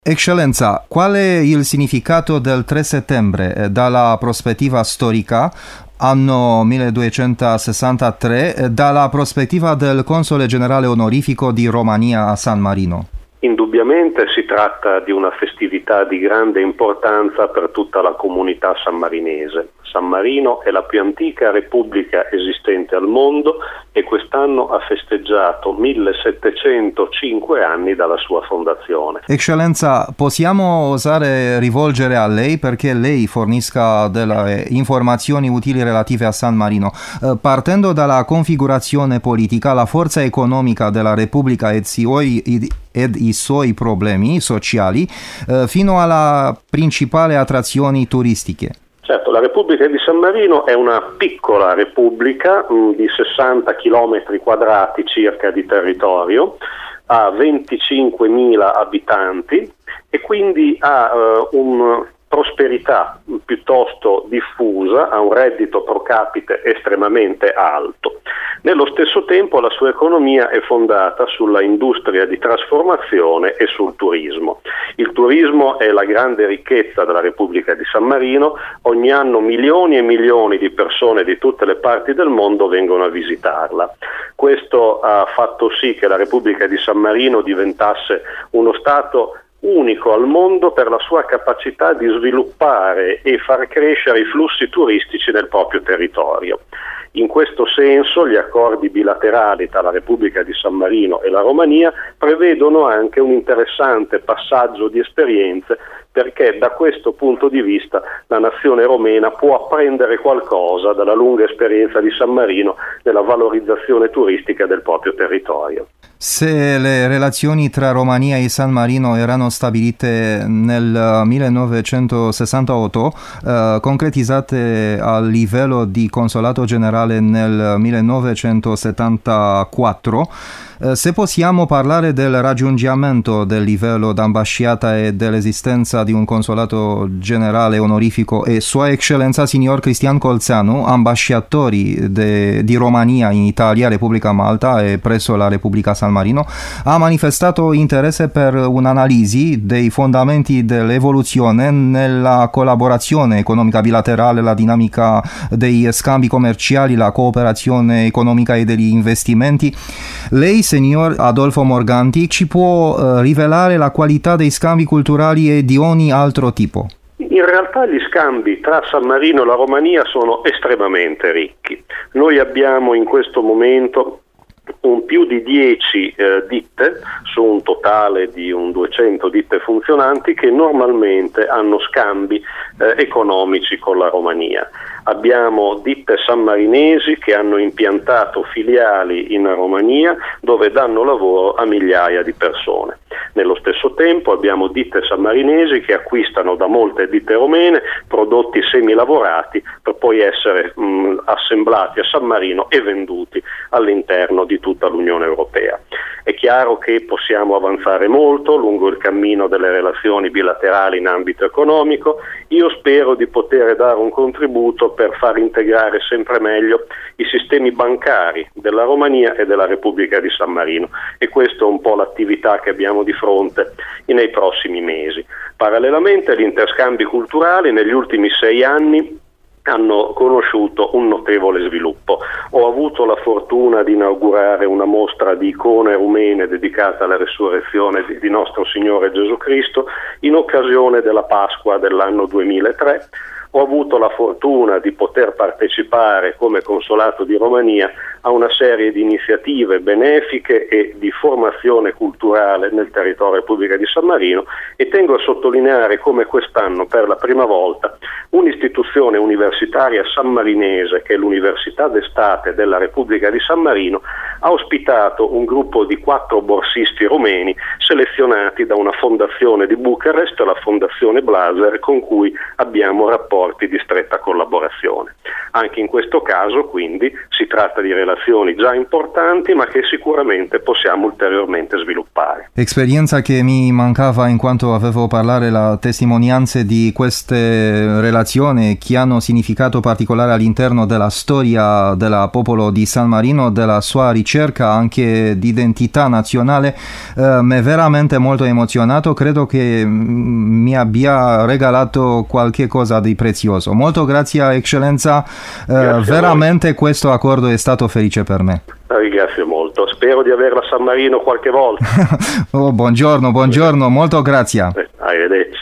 Eccellenza, qual è il significato del 3 settembre dalla prospettiva storica, anno 1263, dalla prospettiva del console generale onorifico di Romania a San Marino? Indubbiamente si tratta di una festività di grande importanza per tutta la comunità sammarinese. San Marino è la più antica repubblica esistente al mondo e quest'anno ha festeggiato 1705 anni dalla sua fondazione. Eccellenza, possiamo osare rivolgere a lei perché lei fornisca delle informazioni utili relative a San Marino. Partendo dalla configurazione politica, la forza economica della Repubblica ed i suoi problemi sociali, fino alla principale attrazioni turistiche. Certo, la Repubblica di San Marino è una piccola repubblica di 60 km quadrati circa di territorio, ha 25.000 abitanti e quindi ha una prosperità piuttosto diffusa, ha un reddito pro capite estremamente alto. Nello stesso tempo la sua economia è fondata sulla industria di trasformazione e sul turismo. Il turismo è la grande ricchezza della Repubblica di San Marino, ogni anno milioni e milioni di persone di tutte le parti del mondo vengono a visitarla. Questo ha fatto sì che la Repubblica di San Marino diventasse uno Stato unico al mondo per la sua capacità di sviluppare e far crescere i flussi turistici nel proprio territorio. In questo senso gli accordi bilaterali tra la Repubblica di San Marino e la Romania prevedono anche un interessante passaggio di esperienze, perché da questo punto di vista la nazione romena può apprendere qualcosa dalla lunga esperienza di San Marino nella valorizzazione turistica del proprio territorio. Se le relazioni tra Romania e San Marino erano stabilite nel 1968, concretizzate a livello di consolato generale nel 1974, se possiamo parlare del raggiungimento del livello d'ambasciata e dell'esistenza di un consolato generale onorifico e Sua Eccellenza Signor Cristian Colțeanu, ambasciatori di Romania in Italia, Repubblica Malta e presso la Repubblica San Marino, ha manifestato interesse per un'analisi dei fondamenti dell'evoluzione nella collaborazione economica bilaterale, la dinamica dei scambi commerciali, la cooperazione economica e degli investimenti. Lei, signor Adolfo Morganti, ci può rivelare la qualità dei scambi culturali e di ogni altro tipo? In realtà gli scambi tra San Marino e la Romania sono estremamente ricchi. Noi abbiamo in questo momento più di 10 ditte su un totale di 200 ditte funzionanti che normalmente hanno scambi economici con la Romania. Abbiamo ditte sammarinesi che hanno impiantato filiali in Romania dove danno lavoro a migliaia di persone. Nello stesso tempo abbiamo ditte sammarinesi che acquistano da molte ditte romene prodotti semilavorati per poi essere assemblati a San Marino e venduti all'interno di tutta l'Unione Europea. È chiaro che possiamo avanzare molto lungo il cammino delle relazioni bilaterali in ambito economico. Io spero di poter dare un contributo per far integrare sempre meglio i sistemi bancari della Romania e della Repubblica di San Marino, e questa è un po' l'attività che abbiamo di fronte nei prossimi mesi. Parallelamente gli interscambi culturali negli ultimi 6 anni hanno conosciuto un notevole sviluppo. Ho avuto la fortuna di inaugurare una mostra di icone rumene dedicata alla resurrezione di nostro Signore Gesù Cristo in occasione della Pasqua dell'anno 2003. Ho avuto la fortuna di poter partecipare come Consolato di Romania a una serie di iniziative benefiche e di formazione culturale nel territorio Repubblica di San Marino, e tengo a sottolineare come quest'anno per la prima volta un'istituzione universitaria sammarinese, che è l'Università d'Estate della Repubblica di San Marino, ha ospitato un gruppo di 4 borsisti romeni selezionati da una fondazione di Bucarest, la Fondazione Blaser, con cui abbiamo rapporti di stretta collaborazione. Anche in questo caso quindi si tratta di relazioni già importanti, ma che sicuramente possiamo ulteriormente sviluppare. Esperienza che mi mancava in quanto avevo parlare la testimonianze di queste relazioni che hanno significato particolare all'interno della storia del popolo di San Marino, della sua ricerca ricerca anche di identità nazionale mi è veramente molto emozionato, credo che mi abbia regalato qualche cosa di prezioso. Molto grazie eccellenza, veramente questo accordo è stato felice per me. Ringrazio molto, spero di averla a San Marino qualche volta. Buongiorno, molto grazie. Arrivederci.